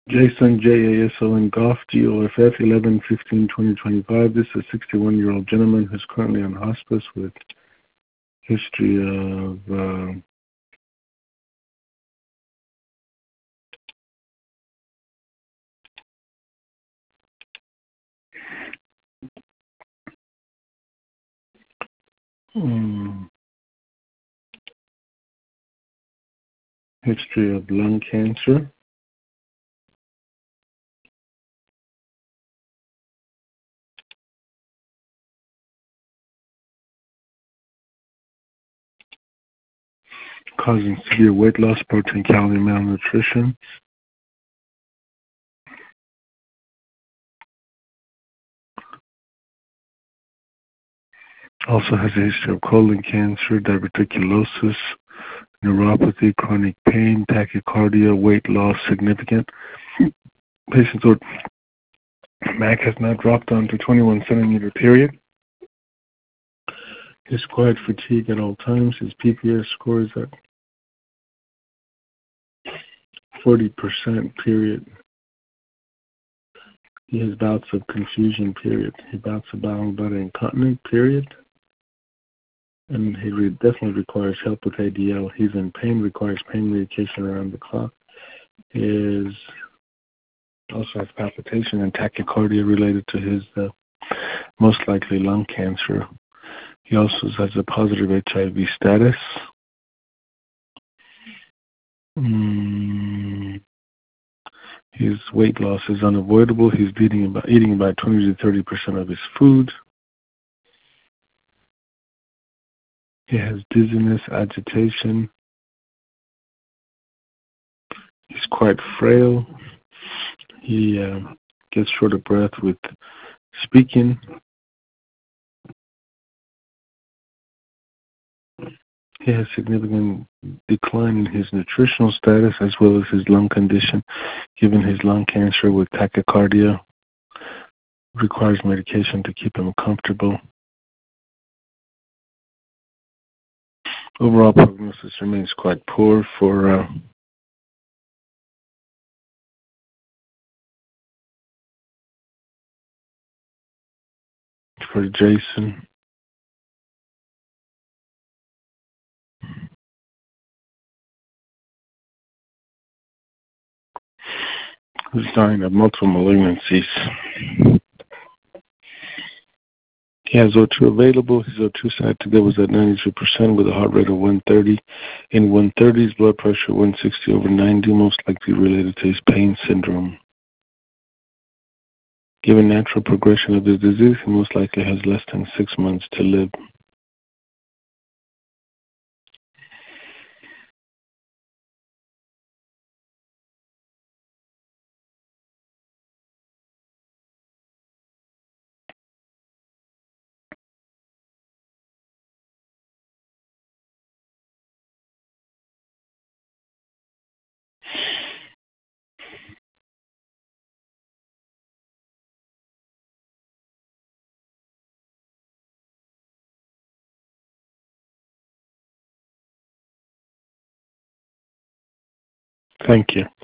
Jason, JASON, Goff, GOFF, 11/15/2025. This is a 61-year-old gentleman who's currently on hospice with history of history of lung cancer. Causing severe weight loss, protein, calorie malnutrition. Also has a history of colon cancer, diverticulosis, neuropathy, chronic pain, tachycardia, weight loss significant. Patient's MAC has not dropped down to 21 centimeter period. His quiet fatigue at all times. His PPS score is at 40% period. He has bouts of confusion period. He bouts of bowel, bladder, incontinent period. And he definitely requires help with ADL. He's in pain, requires pain medication around the clock. He also has palpitation and tachycardia related to his most likely lung cancer. He also has a positive HIV status. His weight loss is unavoidable. He's eating about 20 to 30% of his food. He has dizziness, agitation. He's quite frail. He gets short of breath with speaking. He has significant decline in his nutritional status as well as his lung condition, given his lung cancer with tachycardia. Requires medication to keep him comfortable. Overall prognosis remains quite poor for Jason. Who's dying of multiple malignancies. He has O2 available. His O2 side today was at 92% with a heart rate of 130. In 130s, blood pressure 160/90, most likely related to his pain syndrome. Given natural progression of the disease, he most likely has less than 6 months to live. Thank you.